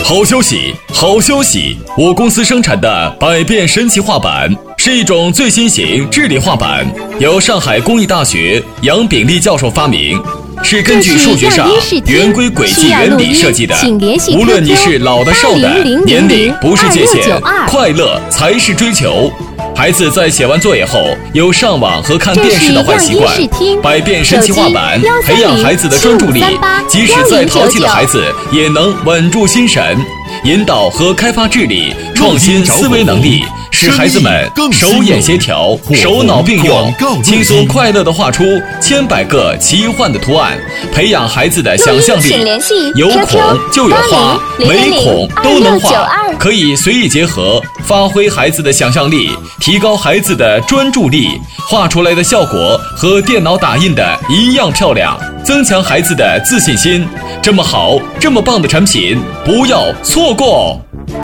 好消息，好消息！我公司生产的百变神奇画板是一种最新型智力画板，由上海工艺大学杨炳立教授发明，是根据数学上圆规轨迹原理设计的。无论你是老的少的，年龄不是界限，快乐才是追求。孩子在写完作业后有上网和看电视的坏习惯，百变神奇画板培养孩子的专注力，即使再淘气的孩子也能稳住心神，引导和开发智力、创新思维能力，使孩子们手眼协调、手脑并用，轻松快乐地画出千百个奇幻的图案，培养孩子的想象力。有孔就有花，没孔都能画，可以随意结合，发挥孩子的想象力，提高孩子的专注力，画出来的效果和电脑打印的一样漂亮，增强孩子的自信心。这么好，这么棒的产品，不要错过！